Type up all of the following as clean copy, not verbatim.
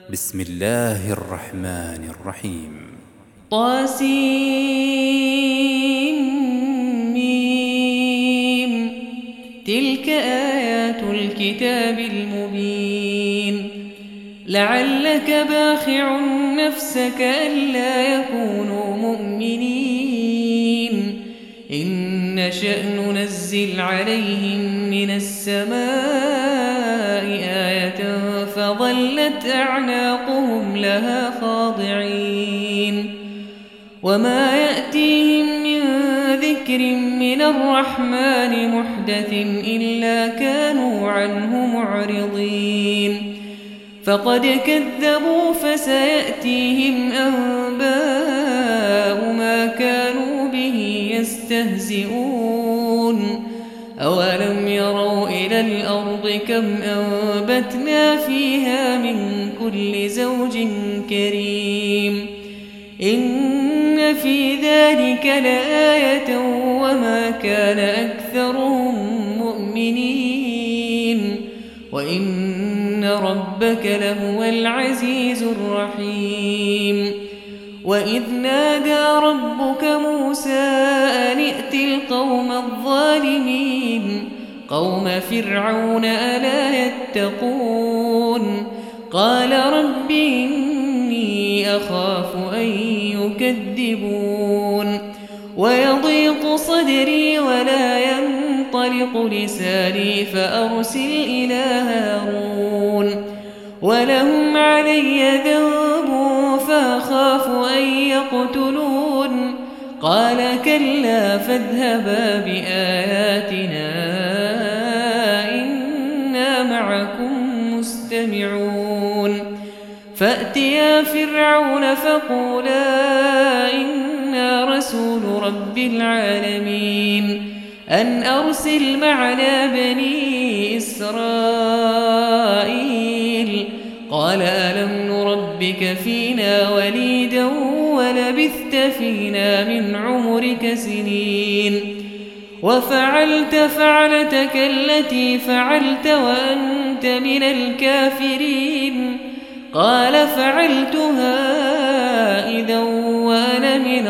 بسم الله الرحمن الرحيم. طاسيم. تلك آيات الكتاب المبين. لعلك باخع نفسك ألا يكونوا مؤمنين إن نشأ ننزل عليهم من السماء آية فظلت أعناقهم لها خاضعين وما يأتيهم من ذكر من الرحمن محدث إلا كانوا عنه معرضين فقد كذبوا فسيأتيهم أنباء ما كانوا به يستهزئون أولم يروا إلى الأرض كم أنبتنا فيها من كل زوج كريم إن في ذلك لآية وما كان أكثرهم مؤمنين وإن ربك لهو العزيز الرحيم وإذ نادى ربك موسى أن ائت القوم الظالمين قوم فرعون ألا يتقون قال رب إني أخاف أن يكذبون ويضيق صدري ولا ينطلق لساني فأرسل إلى هارون ولهم علي ذنب فأخاف أن يقتلون قال كلا فاذهبا بآياتنا إنا معكم مستمعون فأتيا فرعون فقولا إنا رسول رب العالمين أن أرسل معنا بني إسرائيل قال ألم نربك فينا وليدا ولبثت فينا من عمرك سنين وفعلت فعلتك التي فعلت وأنت من الكافرين قال فعلتها إذا وأنا من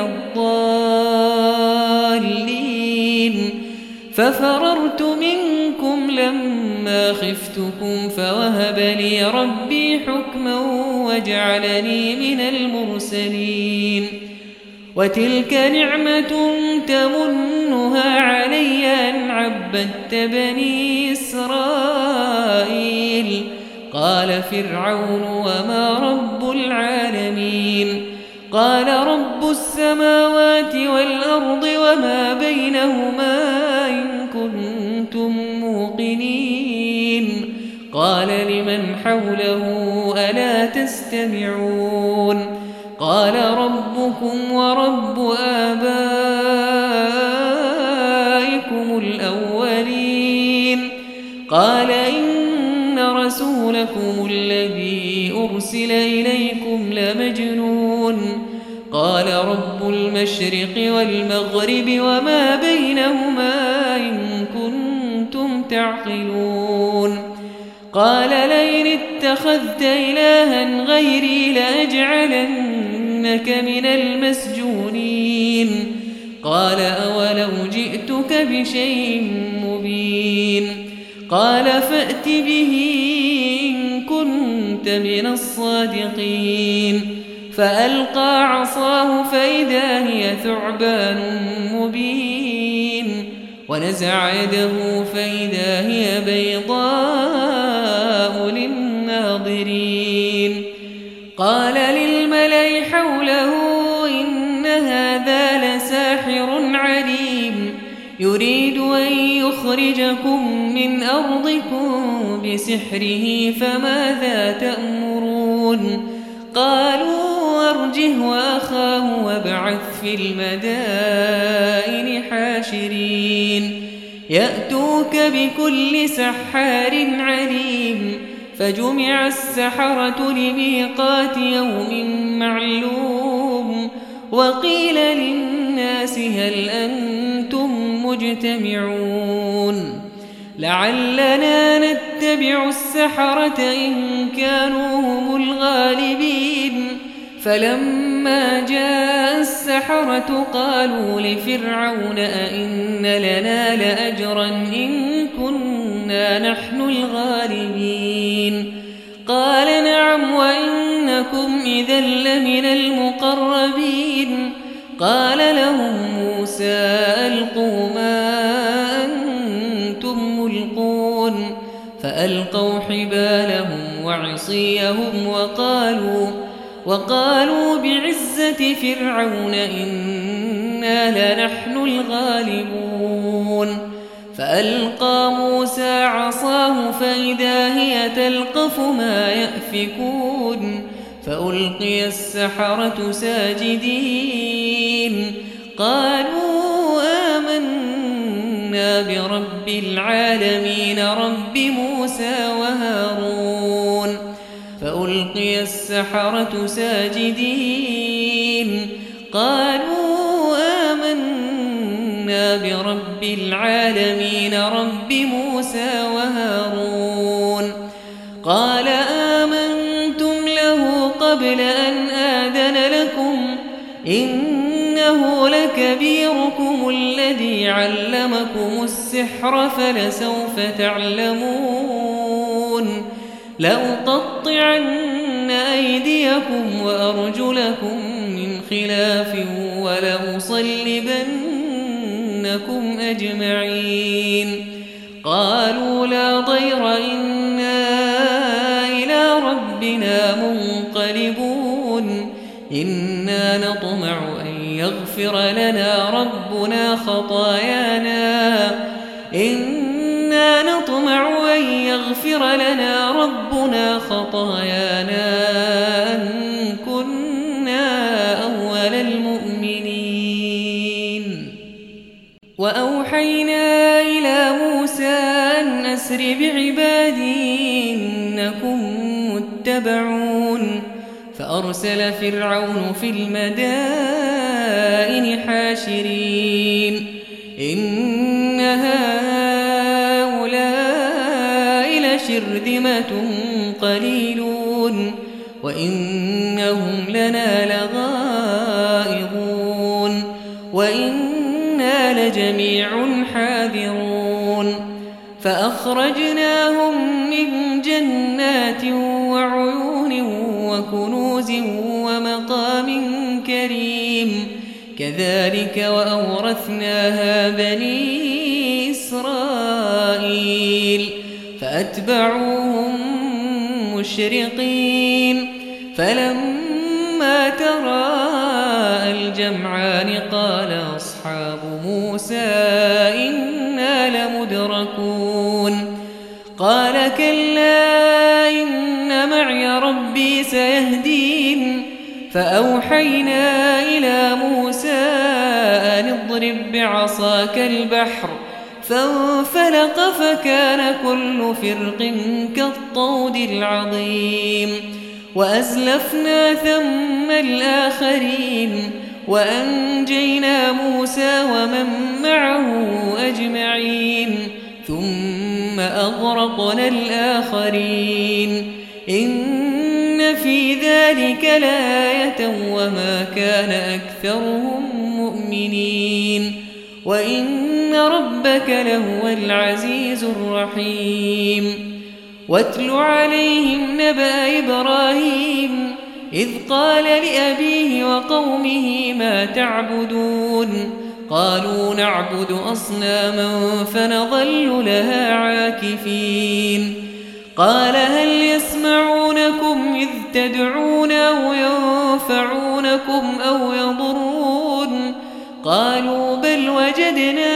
الضالين ففررت منكم لما خفتكم فوهب لي ربي حكما وجعلني من المرسلين وتلك نعمة تمنها علي أن عبدت بني إسرائيل قال فرعون وما رب العالمين قال رب السماوات والأرض وما بينهما إن كنتم موقنين قال لمن حوله ألا تستمعون قال ربكم ورب آبائكم الأولين قال إن رسولكم الذي أرسل إليكم لمجنون قال رب المشرق والمغرب وما بينهما إن كنتم تعقلون قال لئن اتخذت إلها غيري لأجعلنك من المسجونين قال أولو جئتك بشيء مبين قال فأت به إن كنت من الصادقين فألقى عصاه فإذا هي ثعبان مبين ونزع يده فإذا هي بيضاء للناظرين قال للملأ حوله إن هذا لساحر عليم يريد أن يخرجكم من أرضكم بسحره فماذا تأمرون قالوا أرجه وأخاه وابعث في المدائن حاشرين يأتوك بكل سحار عليم فجمع السحرة لميقات يوم معلوم وقيل للناس هل أنتم مجتمعون لعلنا نتبع السحرة إن كانوا هم الغالبين فلما جاء السحرة قالوا لفرعون أئن لنا لأجرا إن كنا نحن الغالبين قال نعم وإنكم إذا لمن المقربين قال لهم موسى ألقوا ما أنتم ملقون فألقوا حبالهم وعصيهم وقالوا بعزة فرعون إنا لنحن الغالبون فألقى موسى عصاه فإذا هي تلقف ما يأفكون فألقي السحرة ساجدين قالوا آمنا برب العالمين رب موسى وهارون فألقي السحرة ساجدين قالوا آمنا برب العالمين رب موسى وهارون قال آمنتم له قبل أن آذن لكم إنه لكبيركم الذي علمكم السحر فلسوف تعلمون لأقطعن أيديكم وأرجلكم من خلاف ولأصلبنكم أجمعين قالوا لا ضير إنا إلى ربنا منقلبون إنا نطمع أن يغفر لنا ربنا خطايانا أن كنا أول المؤمنين وأوحينا إلى موسى أن أسر بعبادي إنكم متبعون فأرسل فرعون في المدائن حاشرين إن هؤلاء لشرذمة قليلون وإنهم لنا لغائظون وإنا لجميع حاذرون فأخرجناهم من جنات وعيون وكنوز ومقام كريم كذلك وأورثناها بني إسرائيل فأتبعوهم مشرقين فلما تراءى الجمعان قال أصحاب موسى إنا لمدركون قال كلا إن معي ربي سيهدين فأوحينا إلى موسى أن اضرب بعصاك البحر فانفلق فكان كل فرق كالطود العظيم وأزلفنا ثم الآخرين وأنجينا موسى ومن معه أجمعين ثم أغرقنا الآخرين إن في ذلك لآية وما كان أكثرهم مؤمنين وإن ربك لهو العزيز الرحيم واتل عليهم نبأ إبراهيم إذ قال لأبيه وقومه ما تعبدون قالوا نعبد أصناما فنظل لها عاكفين قال هل يسمعونكم إذ تدعون أو ينفعونكم أو يضرون قالوا بل وجدنا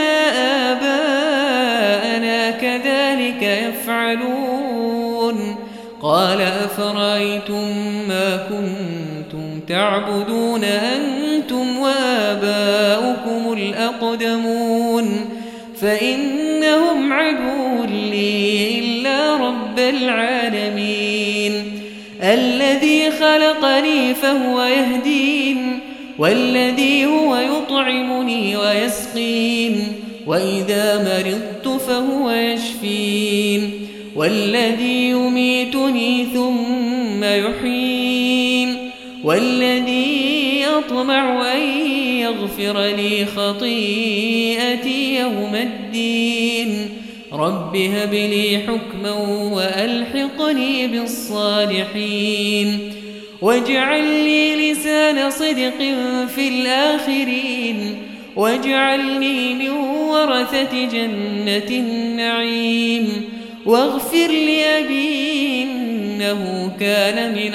آباءنا كذلك يفعلون قال أفرأيتم ما كنتم تعبدون أنتم وآباؤكم الأقدمون فإنهم عدو لي إلا رب العالمين الذي خلقني فهو يهدين والذي هو يطعمني ويسقين وإذا مرضت فهو يشفين والذي يميتني ثم يحيين والذي يطمع أن يغفر لي خطيئتي يوم الدين رب هب لي حكما وألحقني بالصالحين واجعل لي لسان صدق في الآخرين واجعلني من ورثة جنة النعيم واغفر لأبي إنه كان من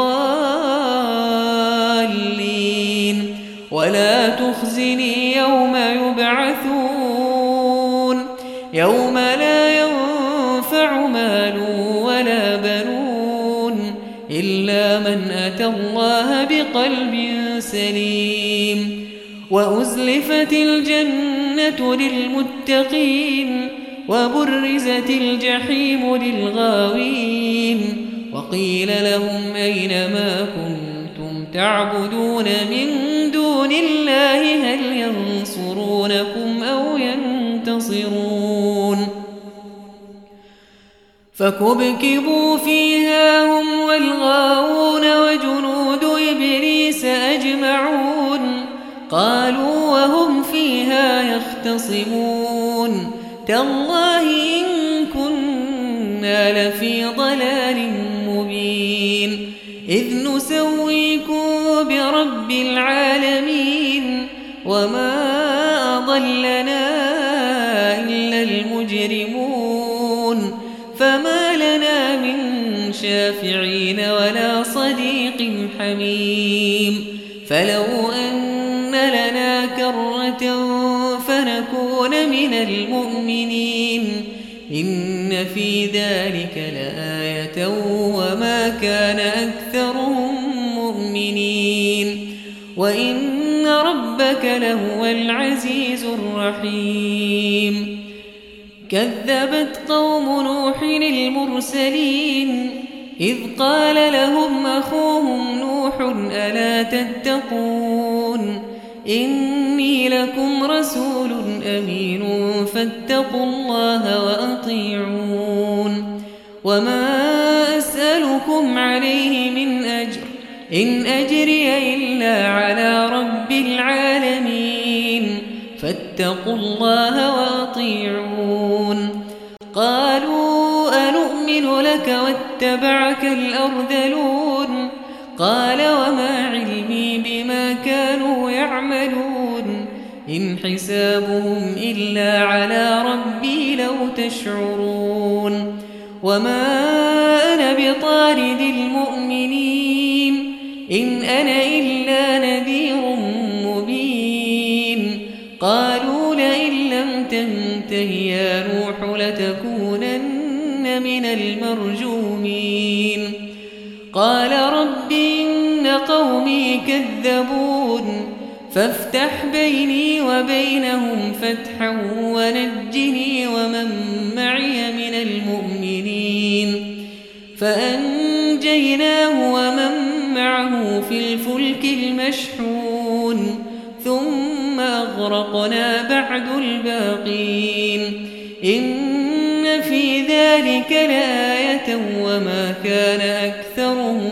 الضالين ولا تخزني يوم يبعثون يوم لا ينفع مال ولا بنون إلا من أتى الله بقلب سليم وأزلفت الجنة للمتقين وبرزت الجحيم للغاوين وقيل لهم أين ما كنتم تعبدون من دون الله هل ينصرونكم أو ينتصرون فكبكبوا فيها هم والغاوون وجنود إبليس أجمعون قالوا وهم فيها يختصمون تالله إن كنا لفي ضلال مبين إذ نسويكم برب العالمين وما أضلنا إلا المجرمون فما لنا من شافعين ولا صديق حميم فلو أن لنا كرة فنكون من المؤمنين إن في ذلك لآية وما كان أكثرهم مؤمنين وإن ربك لهو العزيز الرحيم كذبت قوم نوح المرسلين إذ قال لهم أخوهم نوح ألا تتقون إني لكم رسول أمين فاتقوا الله وأطيعون وما أسألكم عليه من أجر إن أجري إلا على رب العالمين فاتقوا الله وأطيعون قالوا أنؤمن لك واتبعك الأرذلون قال وما علمي بما كانوا يعملون إن حسابهم إلا على ربي لو تشعرون وما أنا بطارد المؤمنين إن أنا إلا نذير مبين قالوا لئن لم تنته يا نوح لتكونن من المرجومين قال رب إن قومي كذبون فافتح بيني وبينهم فتحا ونجني ومن معي من المؤمنين فأنجيناه ومن معه في الفلك المشحون ثم أغرقنا بعد الباقين إن في ذلك لآية وما كان أكثرهم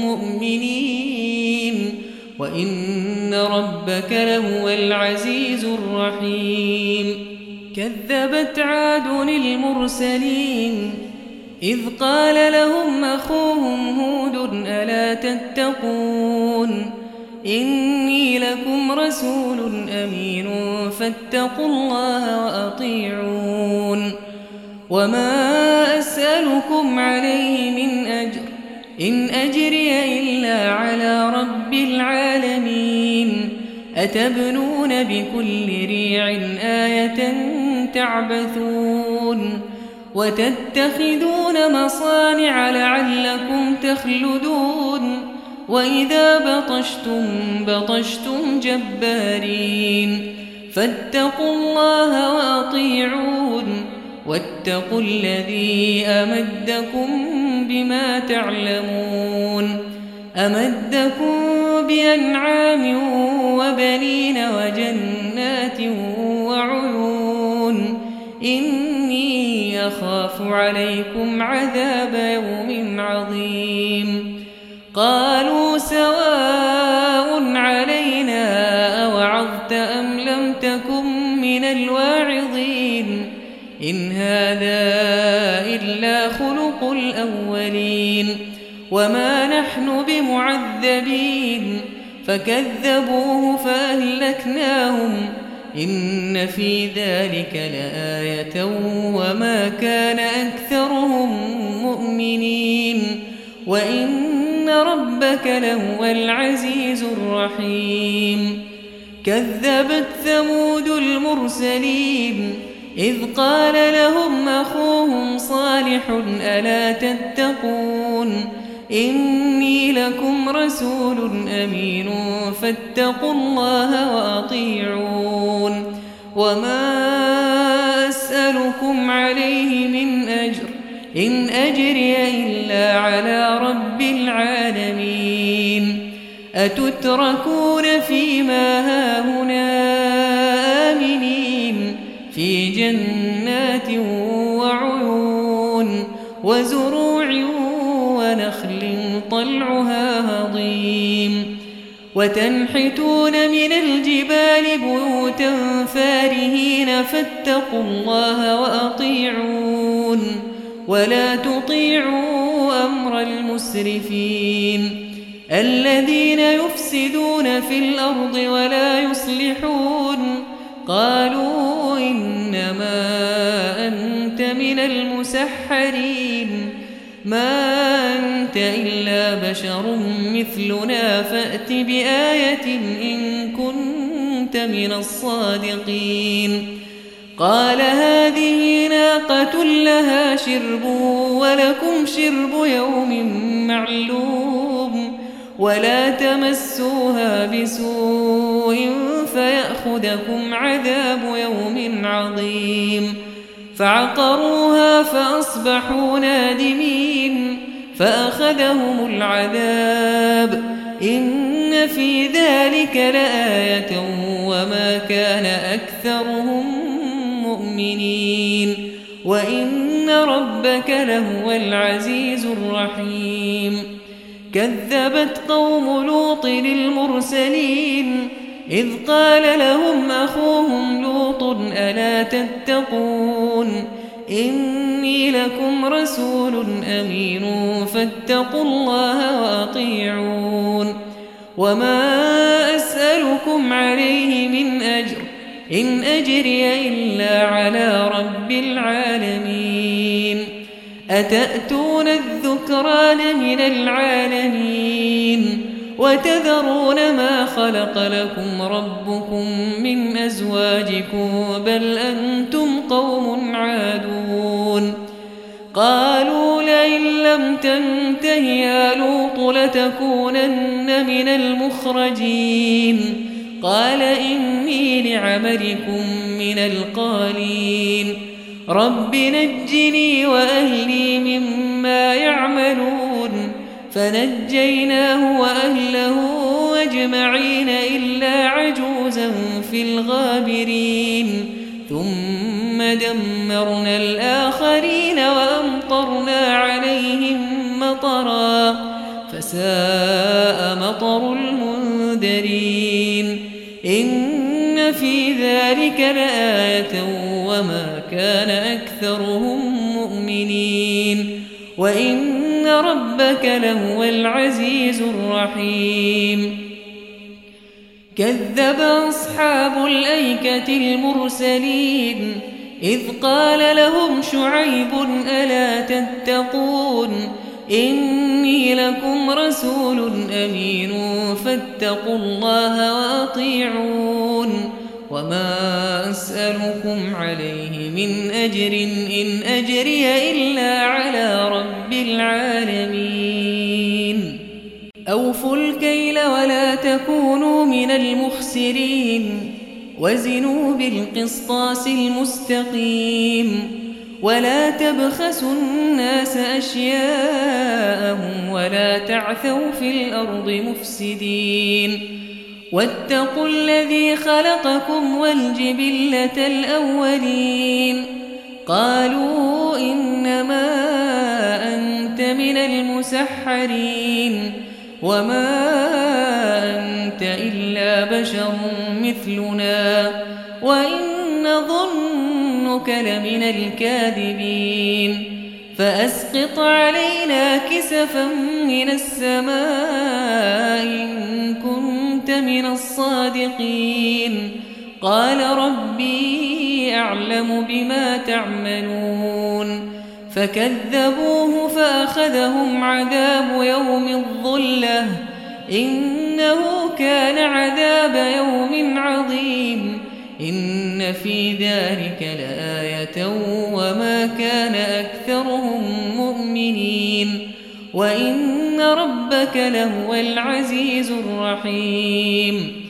مؤمنين وإن ربك لهو العزيز الرحيم كذبت عاد المرسلين إذ قال لهم أخوهم هود ألا تتقون إني لكم رسول أمين فاتقوا الله وأطيعون وما أسألكم عليه من أجر إن أجري إلا على رب العالمين أتبنون بكل ريع آية تعبثون وتتخذون مصانع لعلكم تخلدون وإذا بطشتم بطشتم جبارين فاتقوا الله وأطيعون واتقوا الذي أمدكم بما تعلمون أمدكم بأنعام وبنين وجنات وعيون إني أخاف عليكم عذاب يوم عظيم قالوا سواء علينا أوعظت أم لم تكن من الواعظين إن هذا إلا خلق الأولين وما نحن بمعذبين فكذبوه فأهلكناهم إن في ذلك لآية وما كان أكثرهم مؤمنين وإن ربك لهو العزيز الرحيم كذبت ثمود المرسلين إذ قال لهم أخوهم صالح ألا تتقون إني لكم رسول أمين فاتقوا الله وأطيعون وما أسألكم عليه من أجر إن أجري إلا على رب العالمين أتتركون فيما هاهنا آمنين في جنات وعيون وزروع ونخل طلعها هضيم وتنحتون من الجبال بيوتا فارهين فاتقوا الله وأطيعون ولا تطيعوا أمر المسرفين الذين يفسدون في الأرض ولا يصلحون قالوا إنما أنت من المسحرين ما أنت إلا بشر مثلنا فأت بآية إن كنت من الصادقين قال هذه ناقة لها شرب ولكم شرب يوم معلوم ولا تمسوها بسوء فيأخذكم عذاب يوم عظيم فعقروها فأصبحوا نادمين فأخذهم العذاب إن في ذلك لآية وما كان أكثرهم مؤمنين وإن ربك لهو العزيز الرحيم كذبت قوم لوط المرسلين إذ قال لهم أخوهم لوط ألا تتقون إني لكم رسول أمين فاتقوا الله وأطيعون وما أسألكم عليه من أجر إن أجري إلا على رب العالمين أتأتون الذكران من العالمين وتذرون ما خلق لكم ربكم من أزواجكم بل أنتم قوم عادون قالوا لئن لم تنته يا لوط لتكونن من المخرجين قال إني لعملكم من القالين رب نجني وأهلي مما يعملون فنجيناه وأهله أجمعين إلا عجوزا في الغابرين ثم دمرنا الآخرين وأمطرنا عليهم مطرا فساء مطر المنذرين إن في ذلك لآية وما كان أكثرهم مؤمنين وإن ربك لهو العزيز الرحيم كذب أصحاب الأيكة المرسلين إذ قال لهم شعيب ألا تتقون إني لكم رسول أمين فاتقوا الله وأطيعون وما أسألكم عليه من أجر إن أجري إلا على رب العالمين أوفوا الكيل ولا تكونوا من المخسرين وزنوا بالقسطاس المستقيم ولا تبخسوا الناس أشياءهم ولا تعثوا في الأرض مفسدين واتقوا الذي خلقكم والجبلة الأولين قالوا إنما أنت من المسحرين وما أنت إلا بشر مثلنا وإن نظنك لمن الكاذبين فأسقط علينا كسفا من السماء إن كنت من الصادقين قال ربي أعلم بما تعملون فكذبوه فأخذهم عذاب يوم الظلة إنه كان عذاب يوم عظيم إن في ذلك لآية وما كان أكثرهم مؤمنين وإن ربك لهو العزيز الرحيم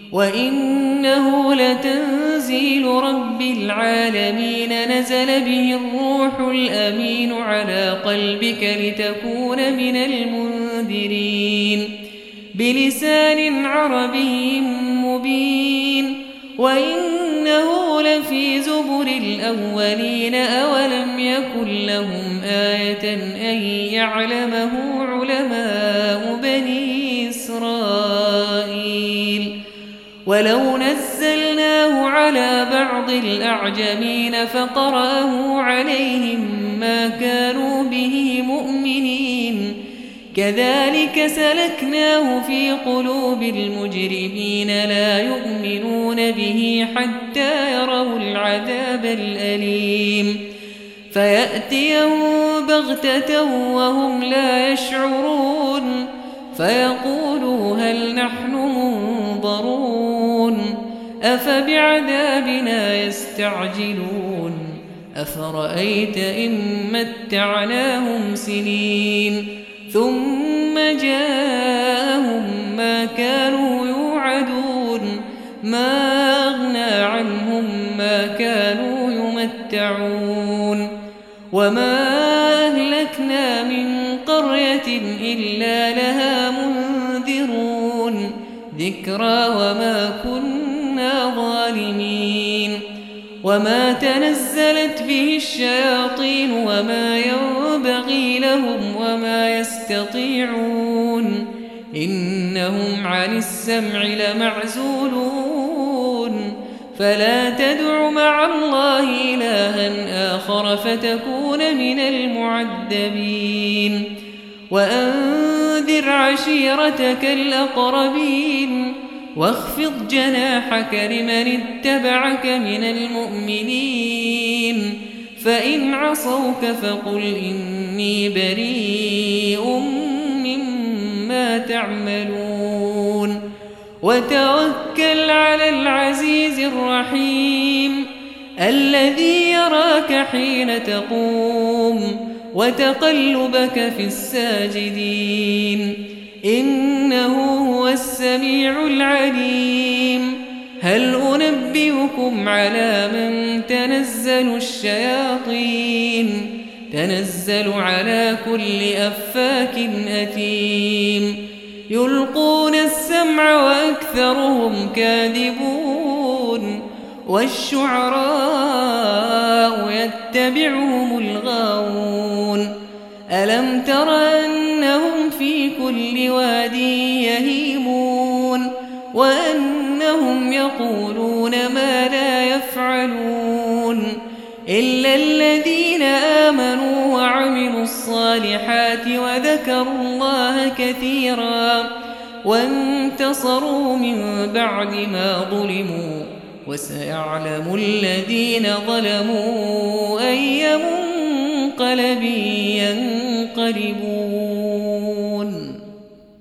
وإنه لتنزيل رب العالمين نزل به الروح الأمين على قلبك لتكون من المنذرين بلسان عربي مبين وإنه لفي زبر الأولين أولم يكن لهم آية أن يعلمه علماء بني إسرائيل ولو نزلناه على بعض الأعجمين فقرأه عليهم ما كانوا به مؤمنين كذلك سلكناه في قلوب المجرمين لا يؤمنون به حتى يروا العذاب الأليم فيأتيهم بغتة وهم لا يشعرون فيقولوا هل نحن منظرون أفبعذابنا يستعجلون أفرأيت إن متعناهم سنين ثم جاءهم ما كانوا يوعدون ما أغنى عنهم ما كانوا يمتعون وما أهلكنا من قرية إلا لها منذرون ذكرى وما كنا ظالمين وما تنزلت به الشياطين وما ينبغي لهم وما يستطيعون إنهم عن السمع لمعزولون فلا تدع مع الله إلها آخر فتكون من المعذبين وأنذر عشيرتك الأقربين واخفض جناحك لمن اتبعك من المؤمنين فإن عصوك فقل إني بريء مما تعملون وتوكل على العزيز الرحيم الذي يراك حين تقوم وتقلبك في الساجدين إنه هو السميع العليم هل أنبئكم على من تنزل الشياطين تنزل على كل أفاك أثيم يلقون السمع وأكثرهم كاذبون والشعراء يتبعهم الغاوون ألم تر أنهم في كل واد يهيمون وأنهم يقولون ما لا يفعلون إلا الذين آمنوا وعملوا الصالحات وذكروا الله كثيرا وانتصروا من بعد ما ظلموا وسيعلم الذين ظلموا أي منقلب ينقلبون